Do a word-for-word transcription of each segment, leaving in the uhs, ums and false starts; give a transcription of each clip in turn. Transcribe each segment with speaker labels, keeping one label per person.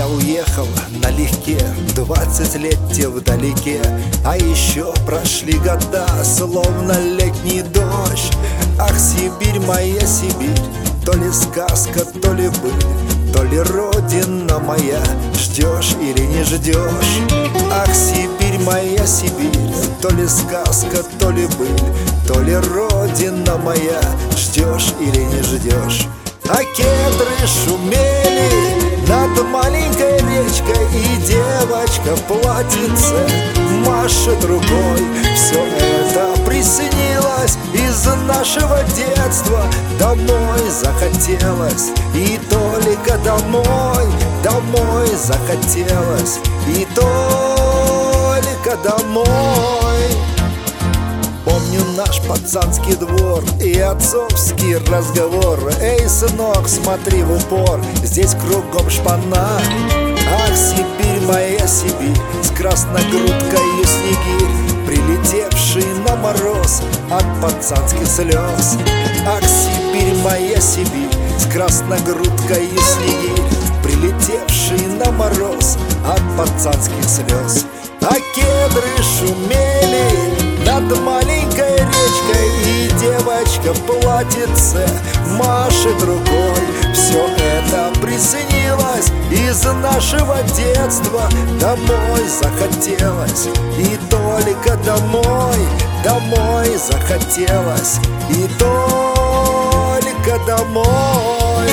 Speaker 1: Я уехал налегке, двадцать лет те вдалеке, а еще прошли года, словно летний дождь. Ах, Сибирь, моя Сибирь, то ли сказка, то ли быль, то ли родина моя, ждешь или не ждешь. Ах, Сибирь, моя Сибирь, то ли сказка, то ли быль, то ли родина моя, ждешь или не ждешь. А кедры шумели над маленькой речкой, и девочка в платьице машет рукой. Все это приснилось из нашего детства. Домой захотелось, и только домой, домой захотелось, и только домой. Помню наш пацанский двор и отцовский разговор: эй, сынок, смотри в упор, здесь кругом шпана. Ах, Сибирь, моя Сибирь, с красногрудкою снегирь, прилетевший на мороз от пацанских слез. Ах, Сибирь, моя Сибирь, с красногрудкою снегирь, прилетевший на мороз от пацанских слез. А кедры шумели над маленькой речкой, и девочка в платьице машет рукой. Все это приснилось из нашего детства. Домой захотелось, и только домой, домой захотелось, и только домой.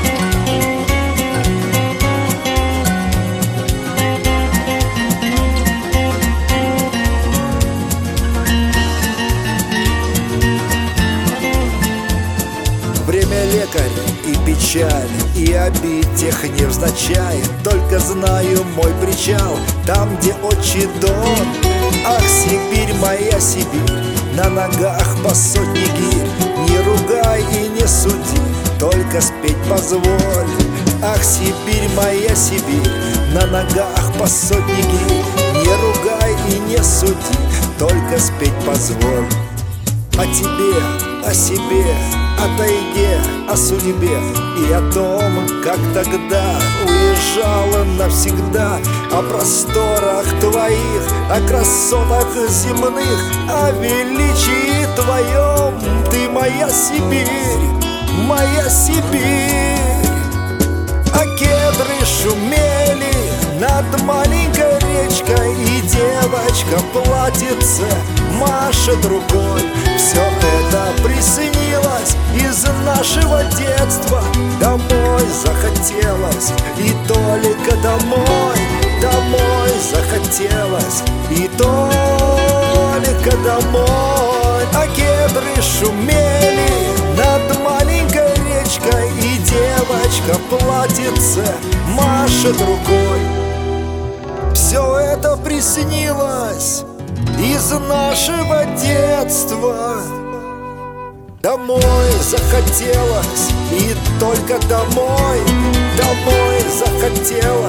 Speaker 1: Время лекарь и печаль, и обид тех невзначай. Только знаю мой причал, там, где отчий дом. Ах, Сибирь, моя Сибирь, на ногах по сотне гирь. Не ругай и не суди, только спеть позволь. Ах, Сибирь, моя Сибирь, на ногах по сотне гирь. Не ругай и не суди, только спеть позволь. О тебе, о себе, о тайге, о судьбе и о том, как тогда уезжала навсегда. О просторах твоих, о красотах земных, о величии твоем. Ты моя Сибирь, моя Сибирь. А кедры шумели над маленькой речкой, и девочка в платьице машет рукой. Все это приснилось из нашего детства. Домой захотелось, и только домой, домой захотелось, и только домой. А кедры шумели над маленькой речкой, и девочка в платьице машет рукой. Все это приснилось из нашего детства. Домой захотелось, и только домой, домой захотелось.